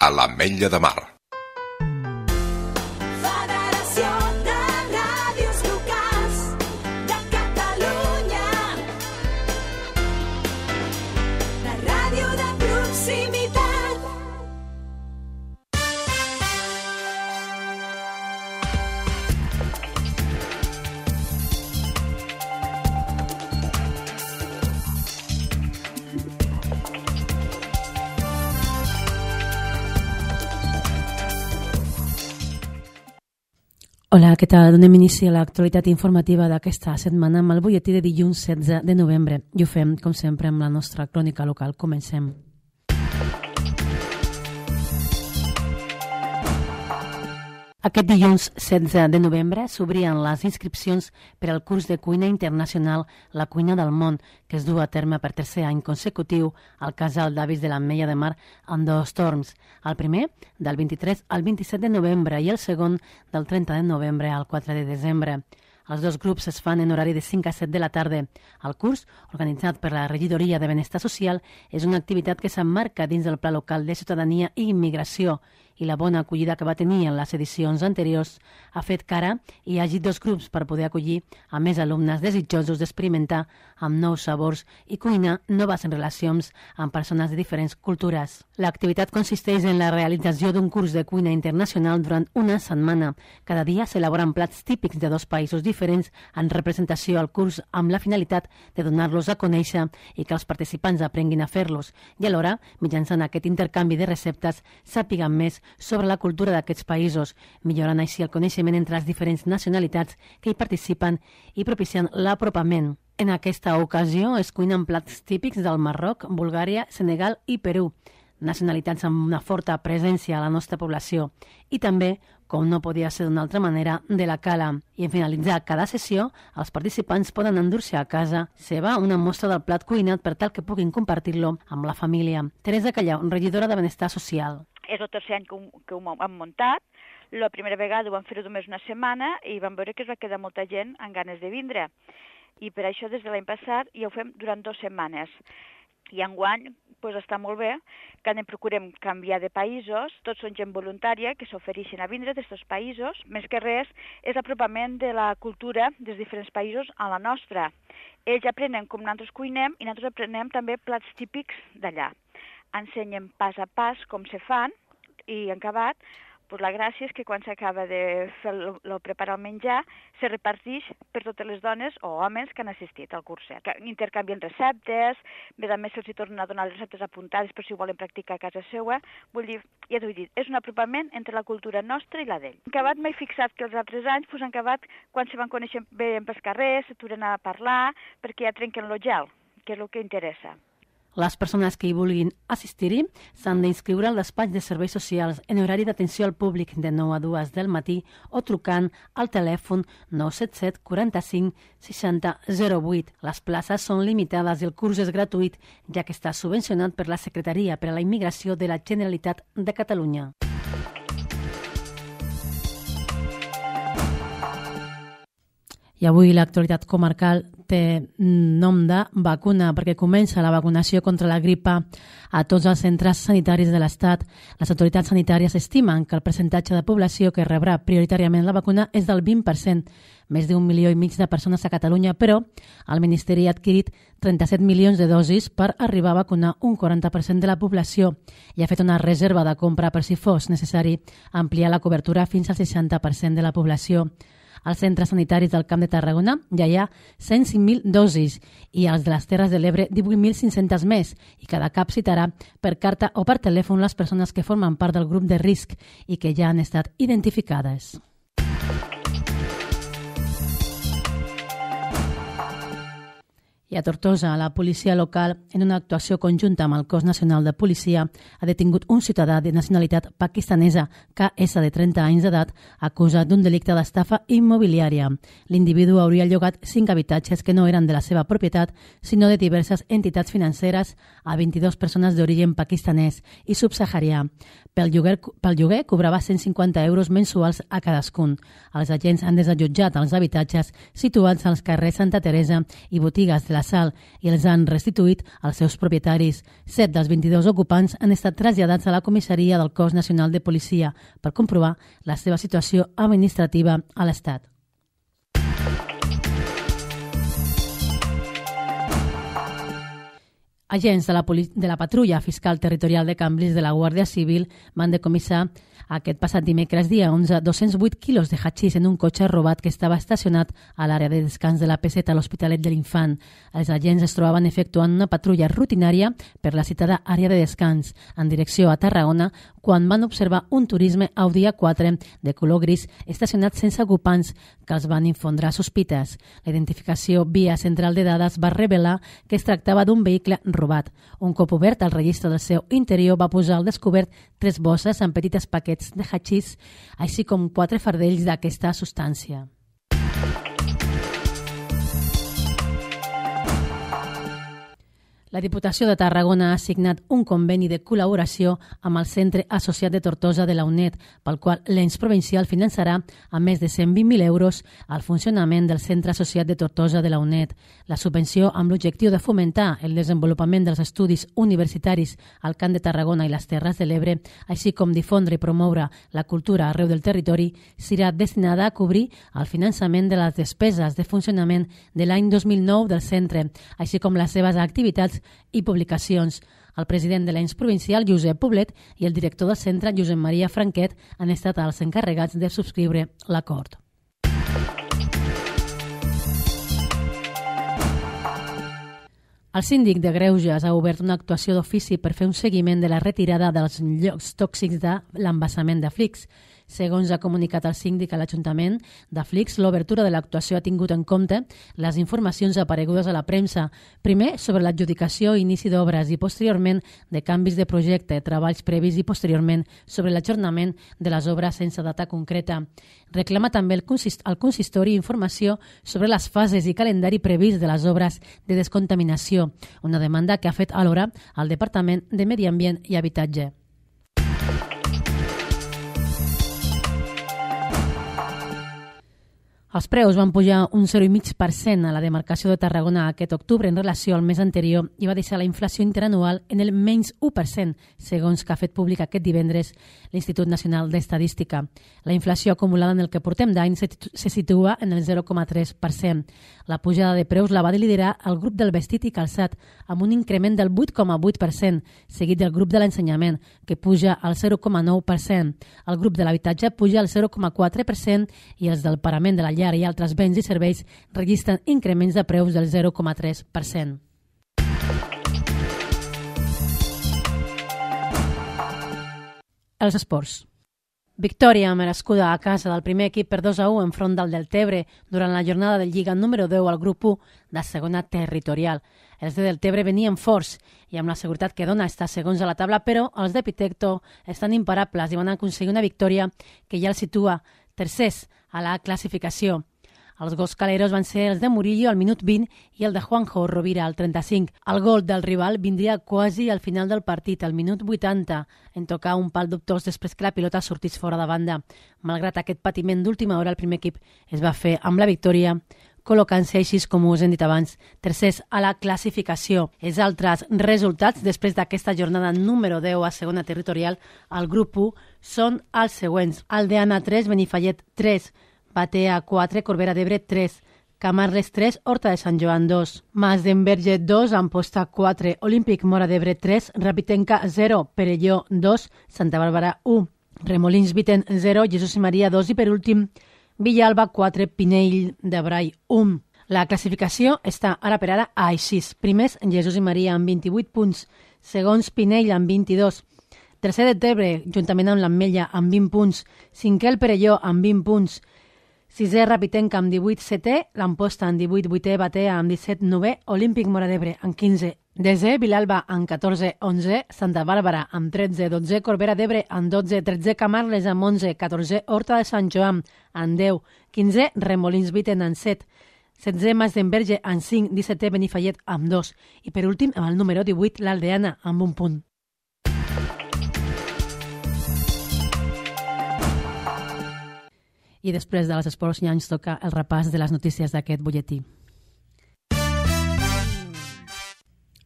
a l'Ametlla de Mar. Hola, què tal? Donem inici a l'actualitat informativa d'aquesta setmana amb el butlletí de dilluns 16 de novembre. I ho fem, com sempre, amb la nostra crònica local. Comencem. Aquest dilluns 16 de novembre s'obrien les inscripcions per al curs de cuina internacional La Cuina del Món, que es du a terme per tercer any consecutiu al Casal d'Avis de l'Ametlla de Mar en 2 torns. El primer, del 23 al 27 de novembre, i el segon, del 30 de novembre al 4 de desembre. Els 2 grups es fan en horari de 5 a 7 de la tarda. El curs, organitzat per la Regidoria de Benestar Social, és una activitat que s'emmarca dins del Pla Local de Ciutadania i Immigració, i la bona acollida que va tenir en les edicions anteriors ha fet que ara hi hagi 2 grups per poder acollir a més alumnes desitjosos d'experimentar amb nous sabors i cuinar noves relacions amb persones de diferents cultures. L'activitat consisteix en la realització d'un curs de cuina internacional durant una setmana. Cada dia s'elaboren plats típics de 2 països diferents en representació al curs amb la finalitat de donar-los a conèixer i que els participants aprenguin a fer-los i alhora, mitjançant aquest intercanvi de receptes, sàpiguen més sobre la cultura d'aquests països, millorant així el coneixement entre les diferents nacionalitats que hi participen i propiciant l'apropament. En aquesta ocasió es cuinen plats típics del Marroc, Bulgària, Senegal i Perú, nacionalitats amb una forta presència a la nostra població, i també, com no podia ser d'una altra manera, de la cala. I en finalitzar cada sessió, els participants poden endur-se a casa seva una mostra del plat cuinat per tal que puguin compartir-lo amb la família. Teresa Callau, regidora de Benestar Social. És el tercer any que ho hem muntat. La primera vegada ho vam fer només una setmana i vam veure que es va quedar molta gent amb ganes de vindre. I per això des de l'any passat ja ho fem durant 2 setmanes. I enguany està molt bé, que anem procurem canviar de països, tots són gent voluntària que s'ofereixen a vindre d'aquests països. Més que res és l'apropament de la cultura dels diferents països a la nostra. Ells aprenen com nosaltres cuinem i nosaltres aprenem també plats típics d'allà. Ensenyen pas a pas com se fan i en acabat, la gràcia és que quan s'acaba de preparar el menjar se reparteix per totes les dones o homes que han assistit al curset. Intercanvien receptes, a més se'ls tornen a donar les receptes apuntades per si ho volen practicar a casa seva. Vull dir, ja t'ho he dit, és un apropament entre la cultura nostra i la d'ell. En acabat m'he fixat que els altres anys, en acabat, quan se van conèixer bé pels carrers, s'aturen a parlar perquè ja trenquen el gel, que és el que interessa. Les persones que hi vulguin assistir-hi s'han d'inscriure al despatx de serveis socials en horari d'atenció al públic de 9 a 2 del matí o trucant al telèfon 977 45 60 08. Les places són limitades i el curs és gratuït, ja que està subvencionat per la Secretaria per a la Immigració de la Generalitat de Catalunya. I avui l'actualitat comarcal té nom de vacuna perquè comença la vacunació contra la gripa a tots els centres sanitaris de l'Estat. Les autoritats sanitàries estimen que el percentatge de població que rebrà prioritàriament la vacuna és del 20%, més d'1,5 milió de persones a Catalunya, però el Ministeri ha adquirit 37 milions de dosis per arribar a vacunar un 40% de la població i ha fet una reserva de compra per si fos necessari ampliar la cobertura fins al 60% de la població. Als centres sanitaris del Camp de Tarragona ja hi ha 105.000 dosis i als de les Terres de l'Ebre 18.500 més, i cada CAP citarà per carta o per telèfon les persones que formen part del grup de risc i que ja han estat identificades. I a Tortosa, la policia local, en una actuació conjunta amb el Cos Nacional de Policia, ha detingut un ciutadà de nacionalitat pakistanesa, KS de 30 anys d'edat, acusat d'un delicte d'estafa immobiliària. L'individu hauria llogat 5 habitatges que no eren de la seva propietat, sinó de diverses entitats financeres a 22 persones d'origen pakistanès i subsaharià. Pel lloguer cobrava 150 euros mensuals a cadascun. Els agents han desallotjat els habitatges situats als carrers Santa Teresa i botigues de la l'assalt i els han restituït als seus propietaris. 7 dels 22 ocupants han estat traslladats a la comissaria del Cos Nacional de Policia per comprovar la seva situació administrativa a l'Estat. Agents de la Patrulla Fiscal Territorial de Cambrils de la Guàrdia Civil van decomissar aquest passat dimecres dia 11 208 quilos de hachís en un cotxe robat que estava estacionat a l'àrea de descans de la Peseta a l'Hospitalet de l'Infant. Els agents es trobaven efectuant una patrulla rutinària per la citada àrea de descans en direcció a Tarragona quan van observar un turisme Audi A4 de color gris estacionat sense ocupants que els van infondre sospites. La identificació via central de dades va revelar que es tractava d'un vehicle robat. Un cop obert al registre del seu interior va posar al descobert 3 bosses amb petites paquets de hachís, així com 4 fardells d'aquesta substància. La Diputació de Tarragona ha signat un conveni de col·laboració amb el Centre Associat de Tortosa de la UNED, pel qual l'ENS provincial finançarà a més de 120.000 euros el funcionament del Centre Associat de Tortosa de la UNED. La subvenció, amb l'objectiu de fomentar el desenvolupament dels estudis universitaris al Camp de Tarragona i les Terres de l'Ebre, així com difondre i promoure la cultura arreu del territori, serà destinada a cobrir el finançament de les despeses de funcionament de l'any 2009 del centre, així com les seves activitats i publicacions. El president de l'ENS provincial, Josep Poblet, i el director del centre, Josep Maria Franquet, han estat els encarregats de subscriure l'acord. El síndic de Greuges ha obert una actuació d'ofici per fer un seguiment de la retirada dels llocs tòxics de l'embassament de Flix. Segons ha comunicat el síndic a l'Ajuntament de Flix, l'obertura de l'actuació ha tingut en compte les informacions aparegudes a la premsa, primer sobre l'adjudicació i inici d'obres i posteriorment de canvis de projecte, treballs previs i posteriorment sobre l'ajornament de les obres sense data concreta. Reclama també al consistori informació sobre les fases i calendari previst de les obres de descontaminació, una demanda que ha fet alhora al Departament de Medi Ambient i Habitatge. Els preus van pujar un 0,5% a la demarcació de Tarragona aquest octubre en relació al mes anterior i va deixar la inflació interanual en el menys 1%, segons que ha fet públic aquest divendres l'Institut Nacional d'Estadística. La inflació acumulada en el que portem d'any se situa en el 0,3%. La pujada de preus la va liderar el grup del vestit i calçat, amb un increment del 8,8%, seguit del grup de l'ensenyament, que puja al 0,9%. El grup de l'habitatge puja al 0,4% i els del parament de la llar i altres béns i serveis registren increments de preus del 0,3%. Els esports. Victòria merescuda a casa del primer equip per 2-1 enfront del Deltebre durant la jornada de Lliga número 10 al grup 1 de segona territorial. Els de Deltebre venien forts i amb la seguretat que dona estar segons a la taula, però els de Pitecto estan imparables i van aconseguir una victòria que ja els situa tercers a la classificació. Els gols caleros van ser els de Murillo al minut 20 i el de Juanjo Rovira al 35. El gol del rival vindria quasi al final del partit, al minut 80, en tocar un pal dubtós després que la pilota sortís fora de banda. Malgrat aquest patiment d'última hora, el primer equip es va fer amb la victòria, col·locant-se així, com us hem dit abans, tercers a la classificació. Els altres resultats després d'aquesta jornada número 10 a segona territorial al grup 1 són els següents. Aldeana 3, Benifallet 3, Batea 4, Corbera d'Ebre 3, Camarles 3, Horta de Sant Joan 2, Mas d'Enverge 2, Amposta 4, Olímpic Móra d'Ebre 3, Rapitenca 0, Perelló 2, Santa Bàrbara 1, Remolins Viten 0, Jesús i Maria 2 i per últim Villalba 4, Pinell de Brai 1. La classificació està ara per ara a 6. Primers, Jesús i Maria amb 28 punts. Segons, Pinell amb 22. Tercer de Tebre, juntament amb l'Ametlla, amb 20 punts. Cinquè, el Perelló, amb 20 punts. Sisè, Rapitenca, amb 18, setè. L'Amposta, amb 18, vuitè, Batea, amb 17, novè. Olímpic Móra d'Ebre, amb 15. Desè, Vilalba, amb 14, 11. Santa Bàrbara, amb 13, 12. Corbera d'Ebre, amb 12. 13, Camarles, amb 11. 14, Horta de Sant Joan, amb 10. 15, Remolins Viten, amb 7. 16, Mas d'Enverge, amb 5. 17, Benifallet, amb 2. I per últim, amb el número 18, l'Aldeana, amb 1 punt. I després de les esports ja ens toca el repàs de les notícies d'aquest butlletí.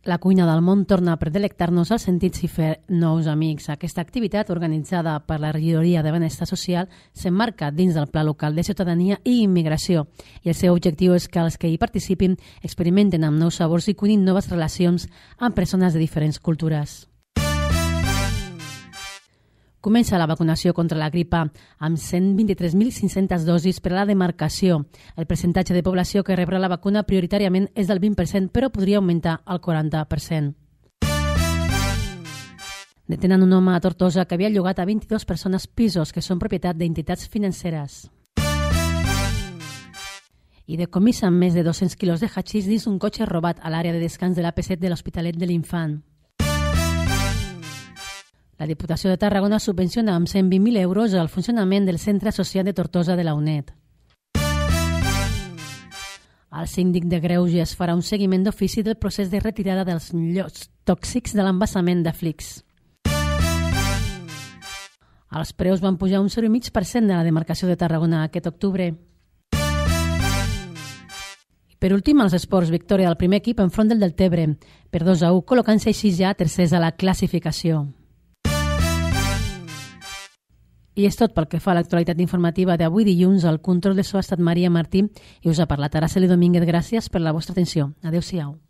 La cuina del món torna per delectar-nos els sentits i fer nous amics. Aquesta activitat, organitzada per la Regidoria de Benestar Social, s'emmarca dins del Pla Local de Ciutadania i Immigració i el seu objectiu és que els que hi participin experimenten amb nous sabors i cuinin noves relacions amb persones de diferents cultures. Comença la vacunació contra la gripa amb 123.500 dosis per a la demarcació. El percentatge de població que rebrà la vacuna prioritàriament és del 20%, però podria augmentar al 40%. Detenen un home a Tortosa que havia llogat a 22 persones pisos que són propietat d'entitats financeres. I decomisen més de 200 quilos de hachís dins un cotxe robat a l'àrea de descans de l'AP7 de l'Hospitalet de l'Infant. La Diputació de Tarragona subvenciona amb 120.000 euros el funcionament del Centre Associat de Tortosa de la UNED. El síndic de Greuges farà un seguiment d'ofici del procés de retirada dels llots tòxics de l'embassament de Flix. Els preus van pujar un 0,5% de la demarcació de Tarragona aquest octubre. Per últim, als esports, victòria del primer equip enfront del Deltebre, per 2-1, col·locant-se així ja tercers a la classificació. I és tot pel que fa a l'actualitat informativa d'avui dilluns. Al control de so ha estat Maria Martí i us ha parlat Araceli Domínguez. Gràcies per la vostra atenció. Adéu-siau.